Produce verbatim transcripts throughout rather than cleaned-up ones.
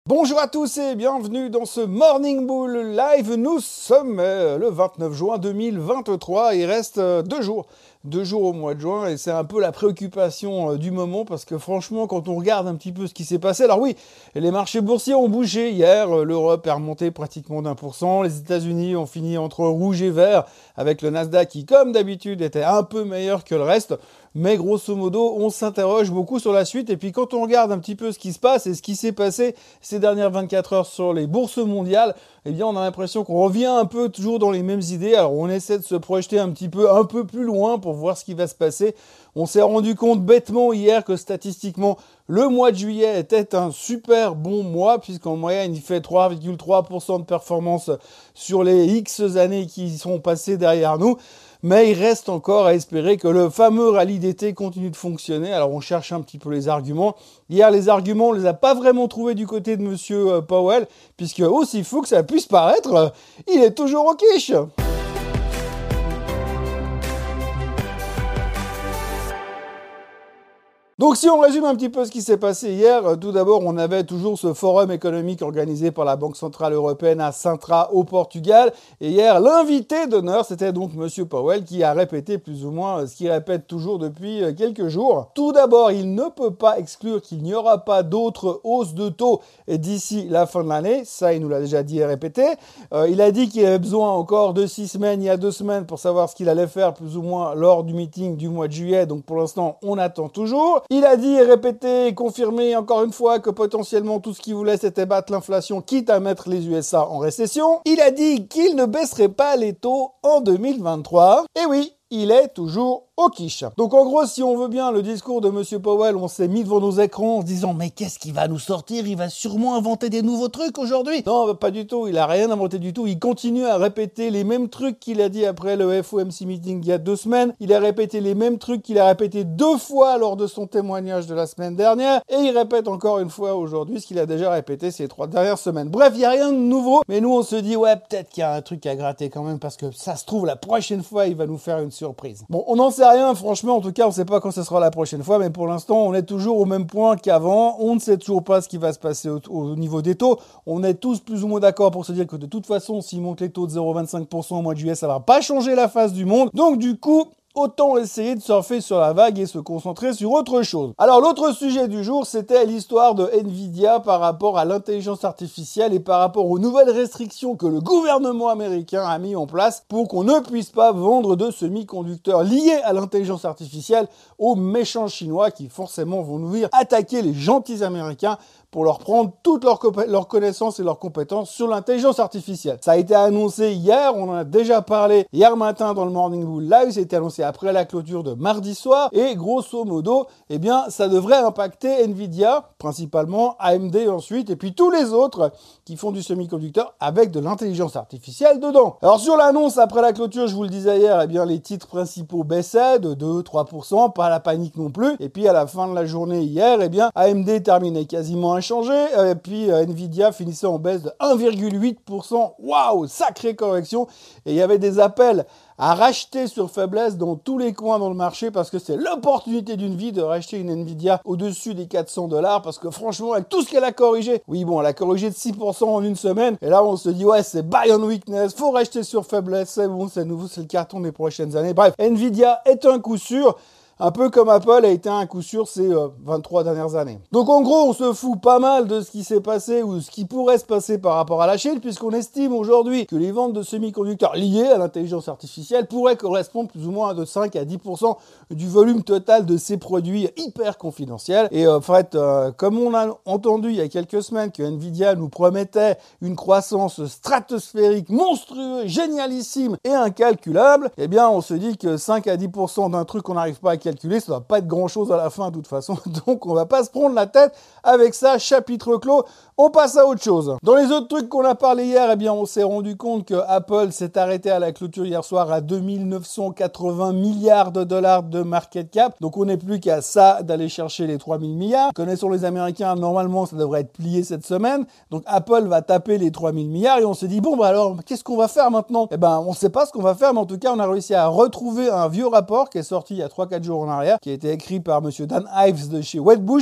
Bonjour à tous et bienvenue dans ce Morning Bull Live. Nous sommes euh, le vingt-neuf juin deux mille vingt-trois. Il reste euh, deux jours. Deux jours au mois de juin et c'est un peu la préoccupation euh, du moment parce que franchement, quand on regarde un petit peu ce qui s'est passé, alors oui, les marchés boursiers ont bougé hier. Euh, L'Europe est remontée pratiquement d'un pour cent. Les États-Unis ont fini entre rouge et vert avec le Nasdaq qui, comme d'habitude, était un peu meilleur que le reste. Mais grosso modo, on s'interroge beaucoup sur la suite. Et puis quand on regarde un petit peu ce qui se passe et ce qui s'est passé ces dernières vingt-quatre heures sur les bourses mondiales, eh bien on a l'impression qu'on revient un peu toujours dans les mêmes idées. Alors on essaie de se projeter un petit peu, un peu plus loin pour voir ce qui va se passer. On s'est rendu compte bêtement hier que statistiquement, le mois de juillet était un super bon mois puisqu'en moyenne, il fait trois virgule trois pour cent de performance sur les X années qui sont passées derrière nous. Mais il reste encore à espérer que le fameux rallye d'été continue de fonctionner. Alors on cherche un petit peu les arguments. Hier, les arguments, on les a pas vraiment trouvés du côté de Monsieur Powell, puisque aussi fou que ça puisse paraître, il est toujours au quiche. Donc si on résume un petit peu ce qui s'est passé hier, tout d'abord on avait toujours ce forum économique organisé par la Banque Centrale Européenne à Sintra au Portugal. Et hier l'invité d'honneur c'était donc Monsieur Powell qui a répété plus ou moins ce qu'il répète toujours depuis quelques jours. Tout d'abord il ne peut pas exclure qu'il n'y aura pas d'autres hausses de taux d'ici la fin de l'année. Ça il nous l'a déjà dit et répété. Euh, il a dit qu'il avait besoin encore de six semaines, il y a deux semaines pour savoir ce qu'il allait faire plus ou moins lors du meeting du mois de juillet. Donc pour l'instant on attend toujours. Il a dit et répété et confirmé encore une fois que potentiellement tout ce qu'il voulait c'était battre l'inflation quitte à mettre les U S A en récession. Il a dit qu'il ne baisserait pas les taux en deux mille vingt-trois. Et oui, il est toujours au quiche. Donc en gros, si on veut bien le discours de Monsieur Powell, on s'est mis devant nos écrans en se disant mais qu'est-ce qu'il va nous sortir? Il va sûrement inventer des nouveaux trucs aujourd'hui. Non, pas du tout, il a rien inventé du tout. Il continue à répéter les mêmes trucs qu'il a dit après le F O M C meeting il y a deux semaines. Il a répété les mêmes trucs qu'il a répété deux fois lors de son témoignage de la semaine dernière. Et il répète encore une fois aujourd'hui ce qu'il a déjà répété ces trois dernières semaines. Bref, il n'y a rien de nouveau. Mais nous, on se dit ouais, peut-être qu'il y a un truc à gratter quand même parce que ça se trouve la prochaine fois, il va nous faire une surprise. Bon, on n'en sait rien, franchement, en tout cas, on ne sait pas quand ce sera la prochaine fois, mais pour l'instant, on est toujours au même point qu'avant. On ne sait toujours pas ce qui va se passer au, au niveau des taux. On est tous plus ou moins d'accord pour se dire que de toute façon, s'ils montent les taux de zéro virgule vingt-cinq pour cent au mois de juillet, ça va pas changer la face du monde. Donc, du coup, autant essayer de surfer sur la vague et se concentrer sur autre chose. Alors l'autre sujet du jour, c'était l'histoire de Nvidia par rapport à l'intelligence artificielle et par rapport aux nouvelles restrictions que le gouvernement américain a mis en place pour qu'on ne puisse pas vendre de semi-conducteurs liés à l'intelligence artificielle aux méchants chinois qui forcément vont nous venir attaquer les gentils américains pour leur prendre toutes leurs leur connaissances et leurs compétences sur l'intelligence artificielle. Ça a été annoncé hier, on en a déjà parlé hier matin dans le Morning Bull Live, ça a été annoncé après la clôture de mardi soir, et grosso modo, eh bien, ça devrait impacter Nvidia, principalement, A M D ensuite, et puis tous les autres qui font du semi-conducteur avec de l'intelligence artificielle dedans. Alors sur l'annonce après la clôture, je vous le disais hier, eh bien, les titres principaux baissaient de deux à trois pour cent, pas la panique non plus, et puis à la fin de la journée hier, eh bien, A M D terminait quasiment changé, et puis euh, Nvidia finissait en baisse de un virgule huit pour cent. Waouh, sacrée correction. Et il y avait des appels à racheter sur faiblesse dans tous les coins dans le marché parce que c'est l'opportunité d'une vie de racheter une Nvidia au-dessus des quatre cents dollars parce que franchement, avec tout ce qu'elle a corrigé, oui bon, elle a corrigé de six pour cent en une semaine, et là on se dit ouais, c'est buy on weakness, faut racheter sur faiblesse, c'est bon, c'est nouveau, c'est le carton des prochaines années. Bref, Nvidia est un coup sûr. Un peu comme Apple a été un coup sûr ces euh, vingt-trois dernières années. Donc en gros, on se fout pas mal de ce qui s'est passé ou ce qui pourrait se passer par rapport à la Chine, puisqu'on estime aujourd'hui que les ventes de semi-conducteurs liées à l'intelligence artificielle pourraient correspondre plus ou moins de cinq à dix pour cent du volume total de ces produits hyper confidentiels. Et en fait, euh, comme on a entendu il y a quelques semaines que Nvidia nous promettait une croissance stratosphérique, monstrueuse, génialissime et incalculable, eh bien on se dit que cinq à dix pour cent d'un truc qu'on n'arrive pas à calculer, calculer, ça va pas être grand chose à la fin de toute façon, donc on va pas se prendre la tête avec ça, chapitre clos, on passe à autre chose. Dans les autres trucs qu'on a parlé hier, eh bien on s'est rendu compte que Apple s'est arrêté à la clôture hier soir à deux mille neuf cent quatre-vingts milliards de dollars de market cap, donc on n'est plus qu'à ça d'aller chercher les trois mille milliards. Connaissons les Américains, normalement ça devrait être plié cette semaine, donc Apple va taper les trois mille milliards et on s'est dit bon bah alors qu'est-ce qu'on va faire maintenant? Eh ben on sait pas ce qu'on va faire, mais en tout cas on a réussi à retrouver un vieux rapport qui est sorti il y a trois quatre jours en arrière, qui a été écrit par monsieur Dan Ives de chez Wedbush,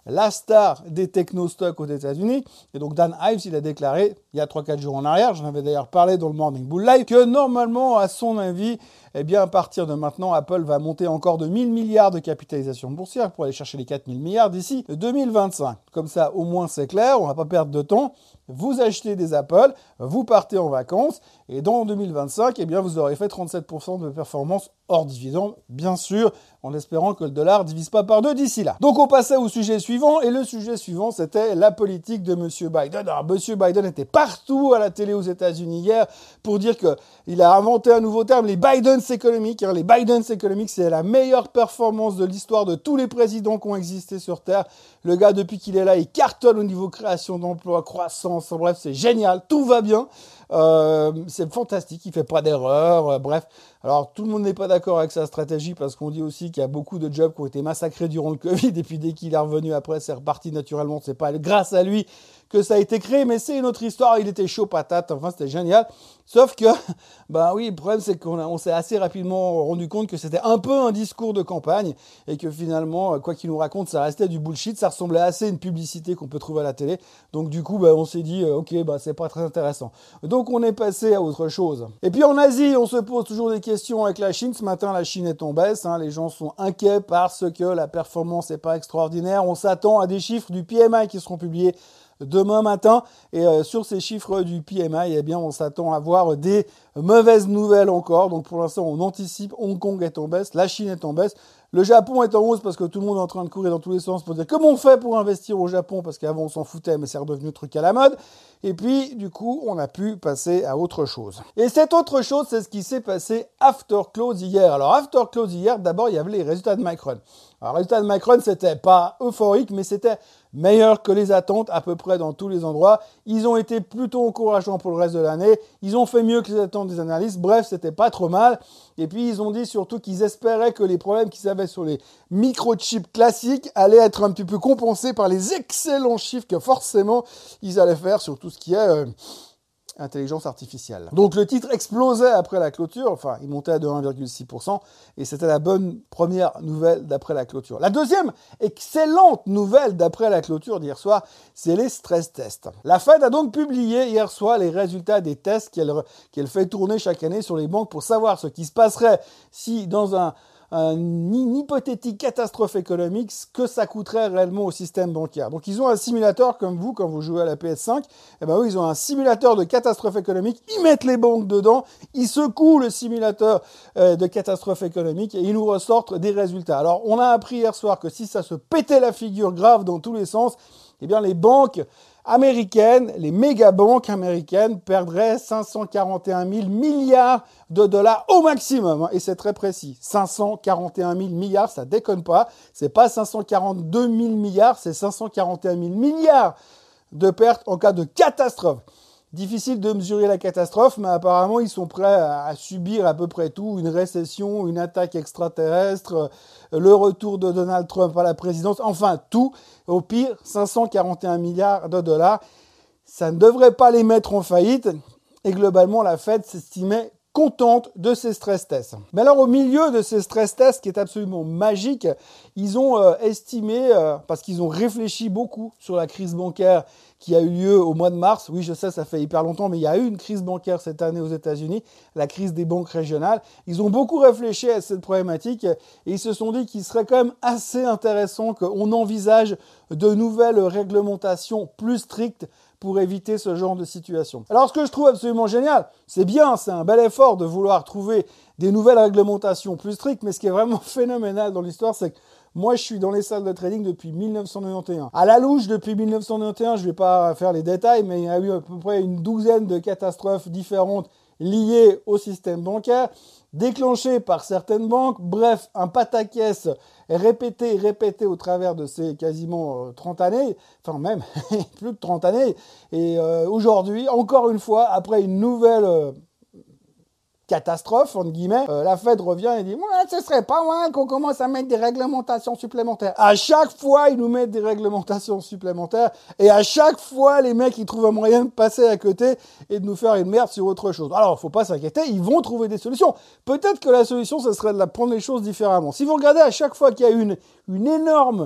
la star des techno-stocks aux États-Unis. Et donc Dan Ives, il a déclaré, il y a trois quatre jours en arrière, j'en avais d'ailleurs parlé dans le Morning Bull Live, que normalement, à son avis, eh bien, à partir de maintenant, Apple va monter encore de mille milliards de capitalisation boursière pour aller chercher les quatre mille milliards d'ici deux mille vingt-cinq. Comme ça, au moins, c'est clair, on ne va pas perdre de temps. Vous achetez des Apple, vous partez en vacances, et dans deux mille vingt-cinq, eh bien, vous aurez fait trente-sept pour cent de performance hors dividende, bien sûr, en espérant que le dollar ne divise pas par deux d'ici là. Donc, on passait au sujet suivant, et le sujet suivant, c'était la politique de M. Biden. Alors, M. Biden était partout à la télé aux États-Unis hier pour dire qu'il a inventé un nouveau terme, les Biden's Economics. Les Biden's Economics, c'est la meilleure performance de l'histoire de tous les présidents qui ont existé sur Terre. Le gars, depuis qu'il est là, il cartonne au niveau création d'emplois, croissance, bref, c'est génial, tout va bien. Euh, c'est fantastique, il fait pas d'erreur, euh, bref. Alors, tout le monde n'est pas d'accord avec sa stratégie parce qu'on dit aussi qu'il y a beaucoup de jobs qui ont été massacrés durant le Covid et puis dès qu'il est revenu après, c'est reparti naturellement. C'est pas grâce à lui que ça a été créé, mais c'est une autre histoire. Il était chaud patate, enfin, c'était génial. Sauf que, ben oui, le problème, c'est qu'on a, on s'est assez rapidement rendu compte que c'était un peu un discours de campagne et que finalement, quoi qu'il nous raconte, ça restait du bullshit. Ça ressemblait assez à une publicité qu'on peut trouver à la télé. Donc, du coup, ben, on s'est dit, euh, ok, ben, c'est pas très intéressant. Donc, on est passé à autre chose. Et puis, en Asie, on se pose toujours des questions avec la Chine. Ce matin, la Chine est en baisse. Hein. Les gens sont inquiets parce que la performance n'est pas extraordinaire. On s'attend à des chiffres du P M I qui seront publiés demain matin, et euh, sur ces chiffres du P M I, eh bien, on s'attend à voir des mauvaises nouvelles encore. Donc pour l'instant, on anticipe, Hong Kong est en baisse, la Chine est en baisse, le Japon est en hausse parce que tout le monde est en train de courir dans tous les sens pour dire comment on fait pour investir au Japon, parce qu'avant on s'en foutait, mais c'est redevenu un truc à la mode. Et puis, du coup, on a pu passer à autre chose. Et cette autre chose, c'est ce qui s'est passé after close hier. Alors, after close hier, d'abord, il y avait les résultats de Micron. Alors, les résultats de Micron, c'était pas euphorique, mais c'était meilleur que les attentes à peu près dans tous les endroits. Ils ont été plutôt encourageants pour le reste de l'année. Ils ont fait mieux que les attentes des analystes. Bref, c'était pas trop mal. Et puis, ils ont dit surtout qu'ils espéraient que les problèmes qu'ils avaient sur les microchips classiques allaient être un petit peu compensés par les excellents chiffres que forcément ils allaient faire sur tout ce qui est euh, intelligence artificielle. Donc le titre explosait après la clôture, enfin il montait à de un virgule six pour cent et c'était la bonne première nouvelle d'après la clôture. La deuxième excellente nouvelle d'après la clôture d'hier soir, c'est les stress tests. La Fed a donc publié hier soir les résultats des tests qu'elle qu'elle fait tourner chaque année sur les banques pour savoir ce qui se passerait si dans un une hypothétique catastrophe économique, ce que ça coûterait réellement au système bancaire. Donc ils ont un simulateur comme vous, quand vous jouez à la P S cinq, et ben eux, ils ont un simulateur de catastrophe économique, ils mettent les banques dedans, ils secouent le simulateur euh, de catastrophe économique et ils nous ressortent des résultats. Alors on a appris hier soir que si ça se pétait la figure grave dans tous les sens, eh bien les banques américaines, les méga-banques américaines perdraient cinq cent quarante et un mille milliards de dollars au maximum, hein, et c'est très précis. cinq cent quarante et un mille milliards, ça déconne pas. C'est pas cinq cent quarante-deux mille milliards, c'est cinq cent quarante et un mille milliards de pertes en cas de catastrophe. Difficile de mesurer la catastrophe, mais apparemment, ils sont prêts à subir à peu près tout, une récession, une attaque extraterrestre, le retour de Donald Trump à la présidence, enfin tout. Au pire, cinq cent quarante et un milliards de dollars. Ça ne devrait pas les mettre en faillite. Et globalement, la Fed s'estimait contente de ces stress tests. Mais alors, au milieu de ces stress tests, qui est absolument magique, ils ont euh, estimé, euh, parce qu'ils ont réfléchi beaucoup sur la crise bancaire qui a eu lieu au mois de mars. Oui, je sais, ça fait hyper longtemps, mais il y a eu une crise bancaire cette année aux États-Unis, la crise des banques régionales. Ils ont beaucoup réfléchi à cette problématique et ils se sont dit qu'il serait quand même assez intéressant qu'on envisage de nouvelles réglementations plus strictes pour éviter ce genre de situation. Alors, ce que je trouve absolument génial, c'est bien, c'est un bel effort de vouloir trouver des nouvelles réglementations plus strictes, mais ce qui est vraiment phénoménal dans l'histoire, c'est que moi, je suis dans les salles de trading depuis mille neuf cent quatre-vingt-onze. À la louche, depuis mille neuf cent quatre-vingt-onze, je ne vais pas faire les détails, mais il y a eu à peu près une douzaine de catastrophes différentes liées au système bancaire, déclenchées par certaines banques. Bref, un pataquès répété, répété au travers de ces quasiment trente années, enfin même plus de trente années. Et euh, aujourd'hui, encore une fois, après une nouvelle Euh, catastrophe, entre guillemets, euh, la Fed revient et dit « Ouais, ce serait pas mal qu'on commence à mettre des réglementations supplémentaires. » À chaque fois, ils nous mettent des réglementations supplémentaires et à chaque fois, les mecs, ils trouvent un moyen de passer à côté et de nous faire une merde sur autre chose. Alors, faut pas s'inquiéter, ils vont trouver des solutions. Peut-être que la solution, ce serait de la prendre les choses différemment. Si vous regardez à chaque fois qu'il y a une, une énorme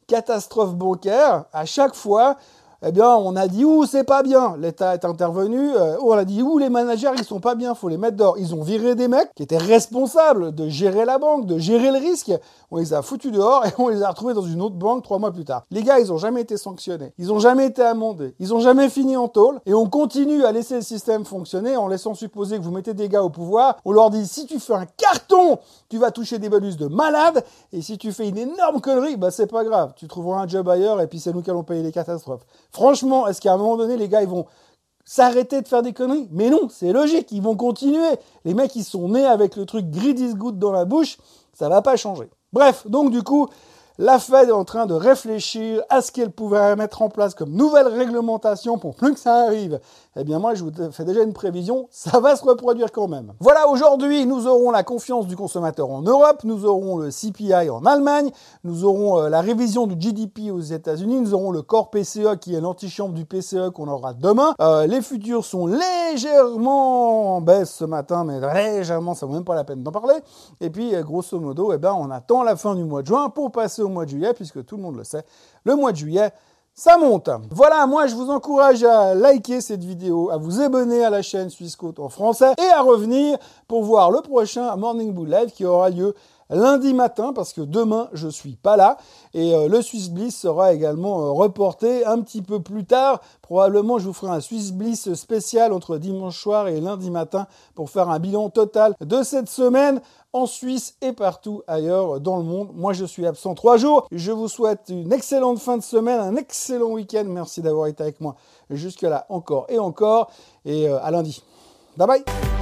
catastrophe bancaire, à chaque fois, eh bien, on a dit « Ouh, c'est pas bien ». L'État est intervenu. Euh, on a dit « Ouh, les managers, ils sont pas bien, faut les mettre dehors ». Ils ont viré des mecs qui étaient responsables de gérer la banque, de gérer le risque. On les a foutus dehors et on les a retrouvés dans une autre banque trois mois plus tard. Les gars, ils ont jamais été sanctionnés. Ils ont jamais été amendés. Ils ont jamais fini en tôle. Et on continue à laisser le système fonctionner en laissant supposer que vous mettez des gars au pouvoir. On leur dit « Si tu fais un carton, tu vas toucher des bonus de malade. Et si tu fais une énorme connerie, bah c'est pas grave. Tu trouveras un job ailleurs et puis c'est nous qui allons payer les catastrophes. » Franchement, est-ce qu'à un moment donné, les gars, ils vont s'arrêter de faire des conneries? Mais non, c'est logique, ils vont continuer. Les mecs, ils sont nés avec le truc greed is good dans la bouche, ça va pas changer. Bref, donc du coup, la Fed est en train de réfléchir à ce qu'elle pouvait mettre en place comme nouvelle réglementation pour plus que ça arrive. Eh bien moi, je vous fais déjà une prévision, ça va se reproduire quand même. Voilà, aujourd'hui, nous aurons la confiance du consommateur en Europe, nous aurons le C P I en Allemagne, nous aurons euh, la révision du G D P aux États-Unis, nous aurons le Core P C E qui est l'antichambre du P C E qu'on aura demain. Euh, les futurs sont légèrement en baisse ce matin, mais légèrement, ça vaut même pas la peine d'en parler. Et puis, euh, grosso modo, eh ben, on attend la fin du mois de juin pour passer au mois de juillet, puisque tout le monde le sait, le mois de juillet, ça monte. Voilà, moi je vous encourage à liker cette vidéo, à vous abonner à la chaîne Swissquote en français et à revenir pour voir le prochain Morning Bull Live qui aura lieu lundi matin parce que demain je suis pas là et euh, le Swiss Bliss sera également euh, reporté un petit peu plus tard. Probablement je vous ferai un Swiss Bliss spécial entre dimanche soir et lundi matin pour faire un bilan total de cette semaine en Suisse et partout ailleurs dans le monde. Moi je suis absent trois jours. Je vous souhaite une excellente fin de semaine, un excellent week-end. Merci d'avoir été avec moi jusque là encore et encore et euh, à lundi. Bye bye.